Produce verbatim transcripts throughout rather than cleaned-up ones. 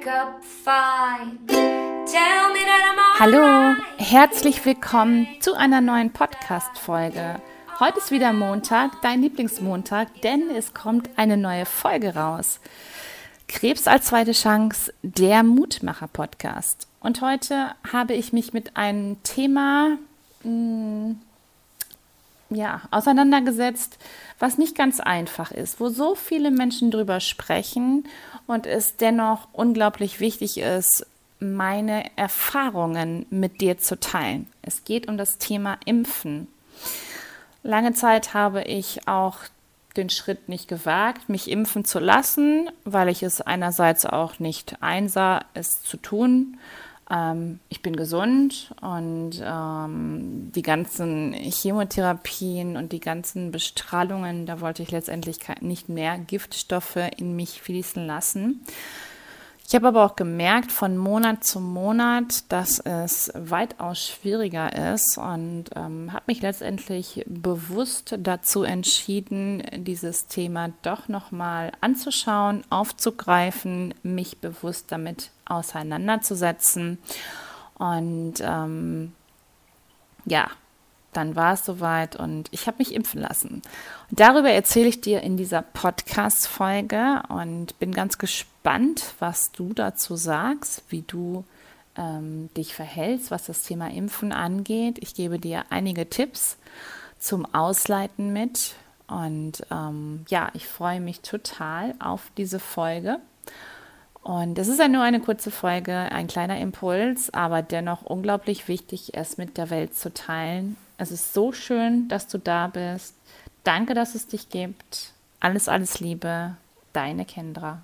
wake up fine. Tell me that I'm Hallo, alright. herzlich willkommen zu einer neuen Podcast-Folge. Heute ist wieder Montag, dein Lieblingsmontag, denn es kommt eine neue Folge raus. Krebs als zweite Chance, der Mutmacher-Podcast. Und heute habe ich mich mit einem Thema mh, ja, auseinandergesetzt, was nicht ganz einfach ist, wo so viele Menschen drüber sprechen und es dennoch unglaublich wichtig ist, meine Erfahrungen mit dir zu teilen. Es geht um das Thema Impfen. Lange Zeit habe ich auch den Schritt nicht gewagt, mich impfen zu lassen, weil ich es einerseits auch nicht einsah, es zu tun. Ähm, ich bin gesund und ähm, die ganzen Chemotherapien und die ganzen Bestrahlungen, da wollte ich letztendlich nicht mehr Giftstoffe in mich fließen lassen. Ich habe aber auch gemerkt von Monat zu Monat, dass es weitaus schwieriger ist und ähm, habe mich letztendlich bewusst dazu entschieden, dieses Thema doch nochmal anzuschauen, aufzugreifen, mich bewusst damit auseinanderzusetzen. Und ähm, ja, dann war es soweit und ich habe mich impfen lassen. Und darüber erzähle ich dir in dieser Podcast-Folge und bin ganz gespannt, was du dazu sagst, wie du ähm, dich verhältst, was das Thema Impfen angeht. Ich gebe dir einige Tipps zum Ausleiten mit und ähm, ja, ich freue mich total auf diese Folge. Und es ist ja nur eine kurze Folge, ein kleiner Impuls, aber dennoch unglaublich wichtig, es mit der Welt zu teilen. Es ist so schön, dass du da bist. Danke, dass es dich gibt. Alles, alles Liebe, deine Kendra.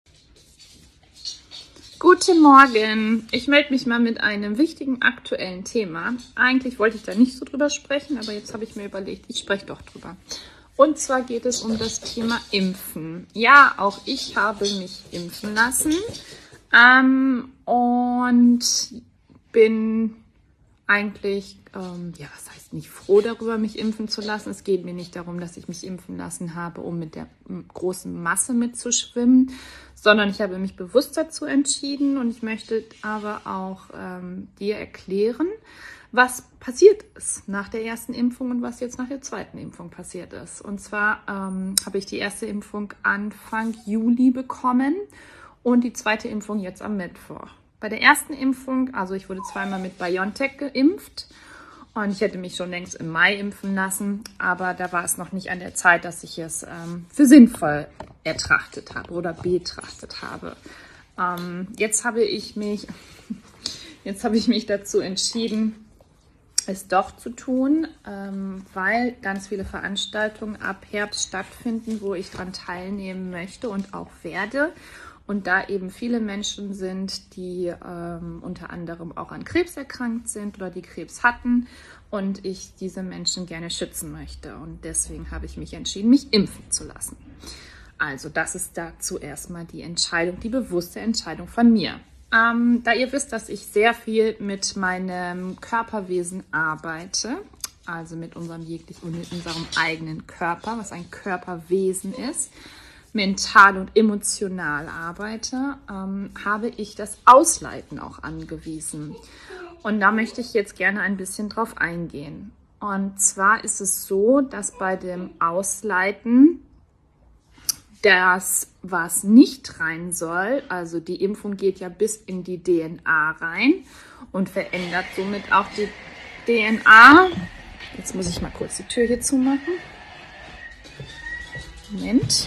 Guten Morgen. Ich melde mich mal mit einem wichtigen aktuellen Thema. Eigentlich wollte ich da nicht so drüber sprechen, aber jetzt habe ich mir überlegt, ich spreche doch drüber. Und zwar geht es um das Thema Impfen. Ja, auch ich habe mich impfen lassen ähm, und bin eigentlich, ähm, ja, was heißt nicht froh darüber, mich impfen zu lassen. Es geht mir nicht darum, dass ich mich impfen lassen habe, um mit der großen Masse mitzuschwimmen, sondern ich habe mich bewusst dazu entschieden und ich möchte aber auch ähm, dir erklären, was passiert ist nach der ersten Impfung und was jetzt nach der zweiten Impfung passiert ist. Und zwar ähm, habe ich die erste Impfung Anfang Juli bekommen und die zweite Impfung jetzt am Mittwoch. Bei der ersten Impfung, also ich wurde zweimal mit BioNTech geimpft und ich hätte mich schon längst im Mai impfen lassen, aber da war es noch nicht an der Zeit, dass ich es ähm, für sinnvoll ertrachtet habe oder betrachtet habe. Ähm, jetzt habe ich mich, jetzt habe ich mich dazu entschieden, es doch zu tun, ähm, weil ganz viele Veranstaltungen ab Herbst stattfinden, wo ich daran teilnehmen möchte und auch werde. Und da eben viele Menschen sind, die ähm, unter anderem auch an Krebs erkrankt sind oder die Krebs hatten und ich diese Menschen gerne schützen möchte. Und deswegen habe ich mich entschieden, mich impfen zu lassen. Also das ist dazu erstmal die Entscheidung, die bewusste Entscheidung von mir. Ähm, da ihr wisst, dass ich sehr viel mit meinem Körperwesen arbeite, also mit unserem jeglichen, mit unserem eigenen Körper, was ein Körperwesen ist, mental und emotional arbeite, ähm, habe ich das Ausleiten auch angewiesen. Und da möchte ich jetzt gerne ein bisschen drauf eingehen. Und zwar ist es so, dass bei dem Ausleiten das, was nicht rein soll, also die Impfung geht ja bis in die D N A rein und verändert somit auch die D N A. Jetzt muss ich mal kurz die Tür hier zumachen. Moment.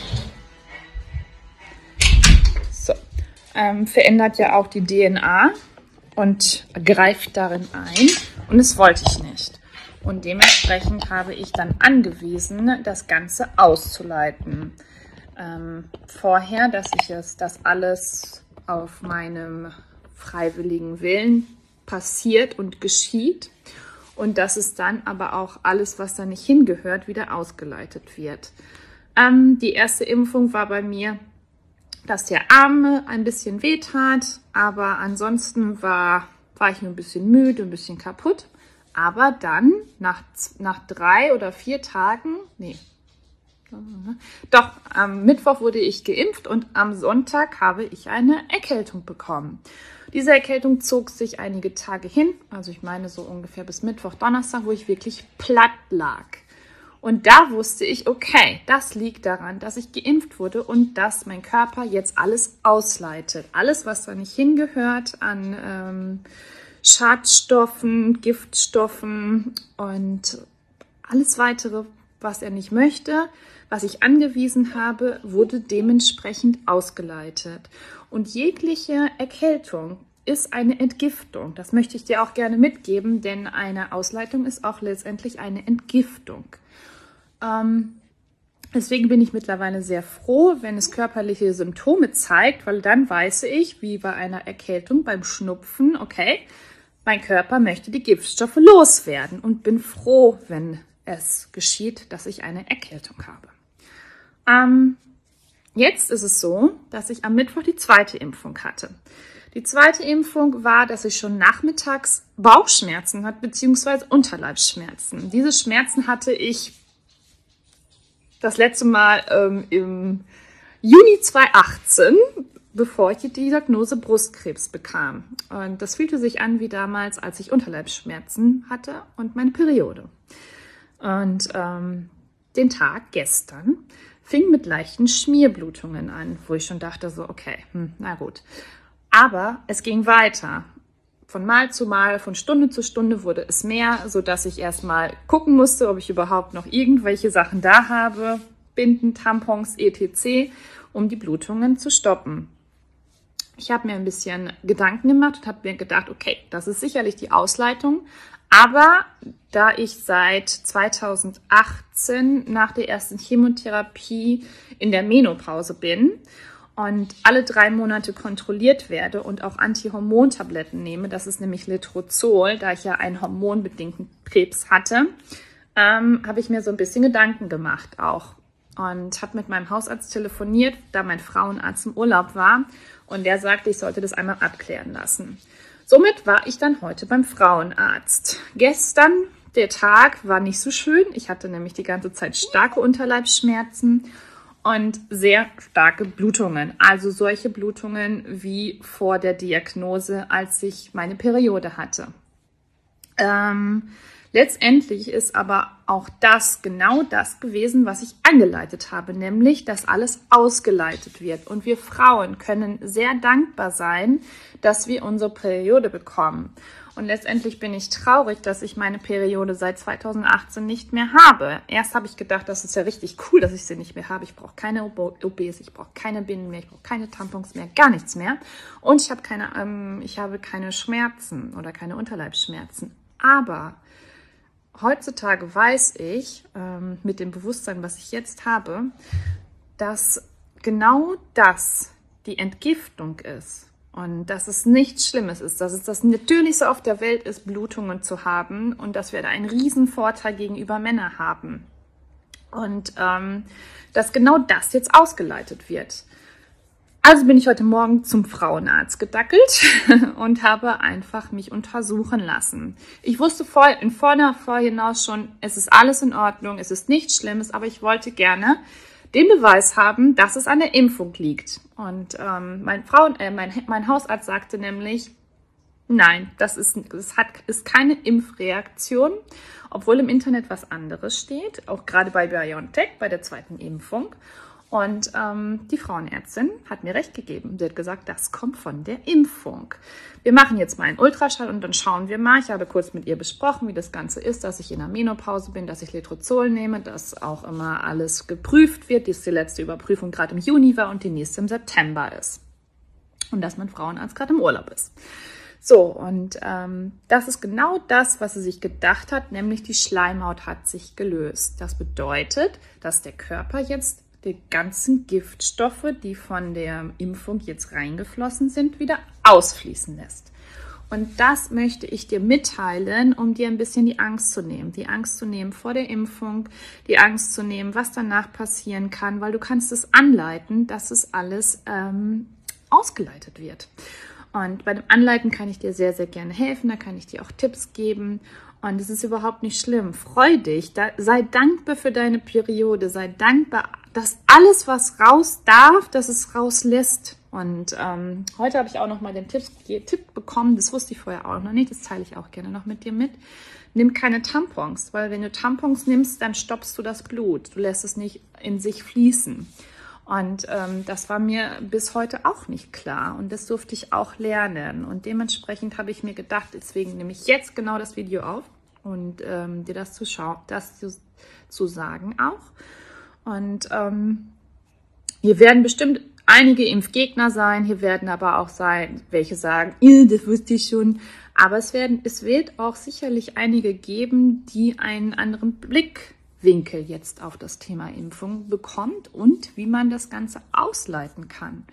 So. Ähm, verändert ja auch die D N A und greift darin ein. Und das wollte ich nicht. Und dementsprechend habe ich dann angewiesen, das Ganze auszuleiten. Ähm, vorher, dass ich es, das alles auf meinem freiwilligen Willen passiert und geschieht und dass es dann aber auch alles, was da nicht hingehört, wieder ausgeleitet wird. Ähm, die erste Impfung war bei mir, dass der Arm ein bisschen wehtat, aber ansonsten war, war ich nur ein bisschen müde, ein bisschen kaputt. Aber dann, nach, nach drei oder vier Tagen, nee, Doch, am Mittwoch wurde ich geimpft und am Sonntag habe ich eine Erkältung bekommen. Diese Erkältung zog sich einige Tage hin, also ich meine so ungefähr bis Mittwoch, Donnerstag, wo ich wirklich platt lag. Und da wusste ich, okay, das liegt daran, dass ich geimpft wurde und dass mein Körper jetzt alles ausleitet. Alles, was da nicht hingehört an ähm, Schadstoffen, Giftstoffen und alles weitere, was er nicht möchte, was ich angewiesen habe, wurde dementsprechend ausgeleitet. Und jegliche Erkältung ist eine Entgiftung. Das möchte ich dir auch gerne mitgeben, denn eine Ausleitung ist auch letztendlich eine Entgiftung. Ähm, deswegen bin ich mittlerweile sehr froh, wenn es körperliche Symptome zeigt, weil dann weiß ich, wie bei einer Erkältung, beim Schnupfen, okay, mein Körper möchte die Giftstoffe loswerden und bin froh, wenn es geschieht, dass ich eine Erkältung habe. Ähm, jetzt ist es so, dass ich am Mittwoch die zweite Impfung hatte. Die zweite Impfung war, dass ich schon nachmittags Bauchschmerzen hatte, beziehungsweise Unterleibsschmerzen. Diese Schmerzen hatte ich das letzte Mal ähm, im Juni zweitausendachtzehn, bevor ich die Diagnose Brustkrebs bekam. Und das fühlte sich an wie damals, als ich Unterleibsschmerzen hatte und meine Periode. Und ähm, den Tag gestern fing mit leichten Schmierblutungen an, wo ich schon dachte so, okay, hm, na gut. Aber es ging weiter. Von Mal zu Mal, von Stunde zu Stunde wurde es mehr, sodass ich erstmal gucken musste, ob ich überhaupt noch irgendwelche Sachen da habe, Binden, Tampons, et cetera, um die Blutungen zu stoppen. Ich habe mir ein bisschen Gedanken gemacht und habe mir gedacht, okay, das ist sicherlich die Ausleitung, aber da ich seit zweitausendachtzehn nach der ersten Chemotherapie in der Menopause bin und alle drei Monate kontrolliert werde und auch Antihormontabletten nehme, das ist nämlich Letrozol, da ich ja einen hormonbedingten Krebs hatte, ähm, habe ich mir so ein bisschen Gedanken gemacht auch und habe mit meinem Hausarzt telefoniert, da mein Frauenarzt im Urlaub war und der sagte, ich sollte das einmal abklären lassen. Somit war ich dann heute beim Frauenarzt. Gestern, der Tag war nicht so schön, ich hatte nämlich die ganze Zeit starke Unterleibsschmerzen und sehr starke Blutungen, also solche Blutungen wie vor der Diagnose, als ich meine Periode hatte. Ähm, letztendlich ist aber auch das genau das gewesen, was ich eingeleitet habe, nämlich, dass alles ausgeleitet wird. Und wir Frauen können sehr dankbar sein, dass wir unsere Periode bekommen. Und letztendlich bin ich traurig, dass ich meine Periode seit zweitausendachtzehn nicht mehr habe. Erst habe ich gedacht, das ist ja richtig cool, dass ich sie nicht mehr habe. Ich brauche keine O Bs, ich brauche keine Binden mehr, ich brauche keine Tampons mehr, gar nichts mehr. Und ich habe keine, ähm, ich habe keine Schmerzen oder keine Unterleibsschmerzen. Aber heutzutage weiß ich, ähm, mit dem Bewusstsein, was ich jetzt habe, dass genau das die Entgiftung ist. Und dass es nichts Schlimmes ist, dass es das Natürlichste auf der Welt ist, Blutungen zu haben und dass wir da einen riesen Vorteil gegenüber Männern haben. Und ähm, dass genau das jetzt ausgeleitet wird. Also bin ich heute Morgen zum Frauenarzt gedackelt und habe einfach mich untersuchen lassen. Ich wusste vor, in vorne, vorhinaus schon, es ist alles in Ordnung, es ist nichts Schlimmes, aber ich wollte gerne den Beweis haben, dass es an der Impfung liegt. Und ähm, mein, Frauen, äh, mein, mein Hausarzt sagte nämlich, nein, das ist, das hat, ist keine Impfreaktion, obwohl im Internet was anderes steht, auch gerade bei BioNTech, bei der zweiten Impfung. Und ähm, die Frauenärztin hat mir recht gegeben. Sie hat gesagt, das kommt von der Impfung. Wir machen jetzt mal einen Ultraschall und dann schauen wir mal. Ich habe kurz mit ihr besprochen, wie das Ganze ist, dass ich in der Menopause bin, dass ich Letrozol nehme, dass auch immer alles geprüft wird, dass die letzte Überprüfung gerade im Juni war und die nächste im September ist. Und dass mein Frauenarzt gerade im Urlaub ist. So, und ähm, das ist genau das, was sie sich gedacht hat, nämlich die Schleimhaut hat sich gelöst. Das bedeutet, dass der Körper jetzt die ganzen Giftstoffe, die von der Impfung jetzt reingeflossen sind, wieder ausfließen lässt. Und das möchte ich dir mitteilen, um dir ein bisschen die Angst zu nehmen. Die Angst zu nehmen vor der Impfung, die Angst zu nehmen, was danach passieren kann, weil du kannst es anleiten, dass es alles ähm, ausgeleitet wird. Und bei dem Anleiten kann ich dir sehr, sehr gerne helfen, da kann ich dir auch Tipps geben. Und es ist überhaupt nicht schlimm. Freu dich, da, sei dankbar für deine Periode, sei dankbar, dass alles, was raus darf, dass es rauslässt. Und ähm, heute habe ich auch noch mal den Tipp, Tipp bekommen, das wusste ich vorher auch noch nicht, das teile ich auch gerne noch mit dir mit. Nimm keine Tampons, weil wenn du Tampons nimmst, dann stoppst du das Blut. Du lässt es nicht in sich fließen. Und ähm, das war mir bis heute auch nicht klar und das durfte ich auch lernen. Und dementsprechend habe ich mir gedacht, deswegen nehme ich jetzt genau das Video auf und ähm, dir das zu schauen, das zu, zu sagen auch. Und ähm, hier werden bestimmt einige Impfgegner sein, hier werden aber auch sein, welche sagen, das wusste ich schon. Aber es werden, es wird auch sicherlich einige geben, die einen anderen Blick Winkel jetzt auf das Thema Impfung bekommt und wie man das Ganze ausleiten kann.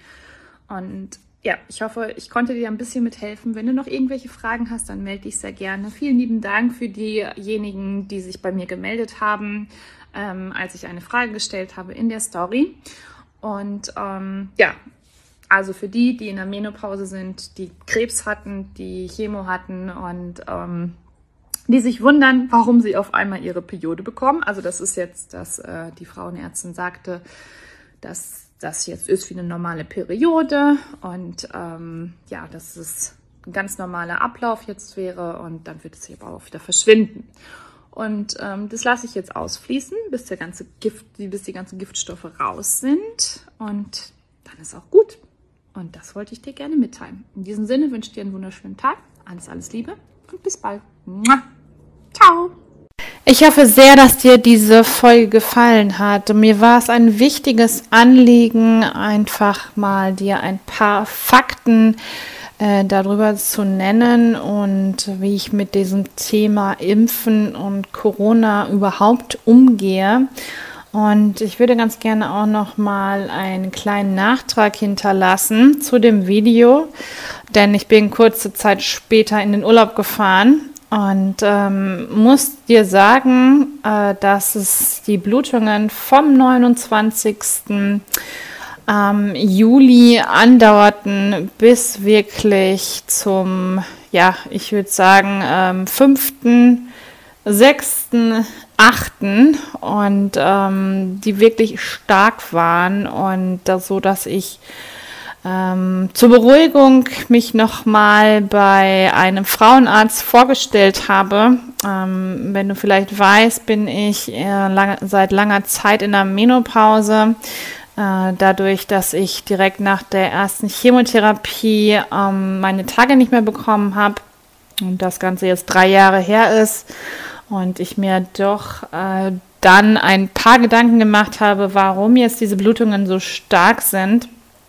Und ja, ich hoffe, ich konnte dir ein bisschen mithelfen. Wenn du noch irgendwelche Fragen hast, dann melde dich sehr gerne. Vielen lieben Dank für diejenigen, die sich bei mir gemeldet haben, ähm, als ich eine Frage gestellt habe in der Story. Und ähm, ja, also für die, die in der Menopause sind, die Krebs hatten, die Chemo hatten und ähm, die sich wundern, warum sie auf einmal ihre Periode bekommen. Also das ist jetzt, dass äh, die Frauenärztin sagte, dass das jetzt ist wie eine normale Periode und ähm, ja, dass es ein ganz normaler Ablauf jetzt wäre und dann wird es hier aber auch wieder verschwinden. Und ähm, das lasse ich jetzt ausfließen, bis der ganze Gift, bis die ganzen Giftstoffe raus sind und dann ist auch gut. Und das wollte ich dir gerne mitteilen. In diesem Sinne wünsche ich dir einen wunderschönen Tag. Alles, alles Liebe und bis bald. Mua. Ciao. Ich hoffe sehr, dass dir diese Folge gefallen hat. Mir war es ein wichtiges Anliegen, einfach mal dir ein paar Fakten äh, darüber zu nennen und wie ich mit diesem Thema Impfen und Corona überhaupt umgehe. Und ich würde ganz gerne auch noch mal einen kleinen Nachtrag hinterlassen zu dem Video, denn ich bin kurze Zeit später in den Urlaub gefahren. Und ähm, muss dir sagen, äh, dass es die Blutungen vom neunundzwanzigsten Ähm, Juli andauerten bis wirklich zum, ja, ich würde sagen, ähm, fünften, sechsten, achten und ähm, die wirklich stark waren und das, so, dass ich Ähm, zur Beruhigung mich nochmal bei einem Frauenarzt vorgestellt habe. Ähm, wenn du vielleicht weißt, bin ich äh, lang, seit langer Zeit in der Menopause. Äh, dadurch, dass ich direkt nach der ersten Chemotherapie ähm, meine Tage nicht mehr bekommen habe und das Ganze jetzt drei Jahre her ist und ich mir doch äh, dann ein paar Gedanken gemacht habe, warum jetzt diese Blutungen so stark sind.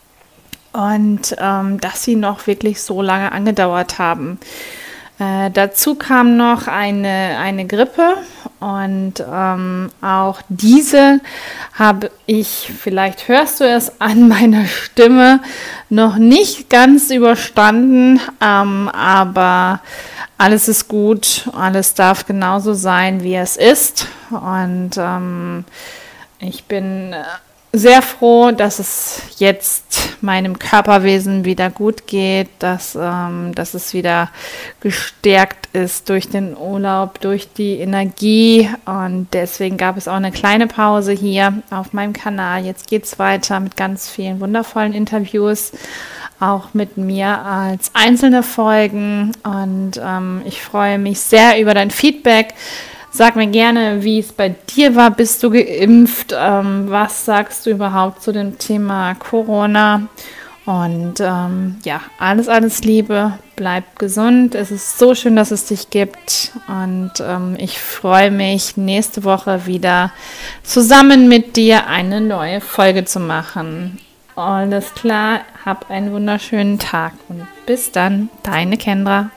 Und ähm, dass sie noch wirklich so lange angedauert haben. Äh, dazu kam noch eine, eine Grippe und ähm, auch diese habe ich, vielleicht hörst du es an meiner Stimme, noch nicht ganz überstanden, ähm, aber alles ist gut, alles darf genauso sein, wie es ist und ähm, ich bin sehr froh, dass es jetzt meinem Körperwesen wieder gut geht, dass, ähm, dass es wieder gestärkt ist durch den Urlaub, durch die Energie und deswegen gab es auch eine kleine Pause hier auf meinem Kanal. Jetzt geht's weiter mit ganz vielen wundervollen Interviews, auch mit mir als einzelne Folgen und ähm, ich freue mich sehr über dein Feedback. Sag mir gerne, wie es bei dir war. Bist du geimpft? Ähm, was sagst du überhaupt zu dem Thema Corona? Und ähm, ja, alles, alles Liebe. Bleib gesund. Es ist so schön, dass es dich gibt. Und ähm, ich freue mich, nächste Woche wieder zusammen mit dir eine neue Folge zu machen. Alles klar. Hab einen wunderschönen Tag. Und bis dann, deine Kendra.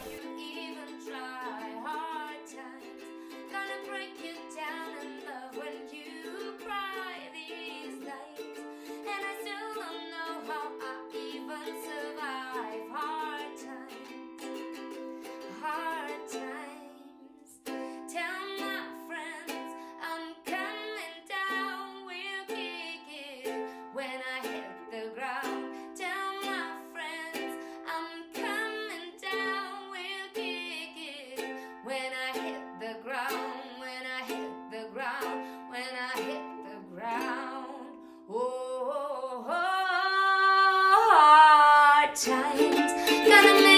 When I hit the ground, tell my friends I'm coming. scheint. Gonna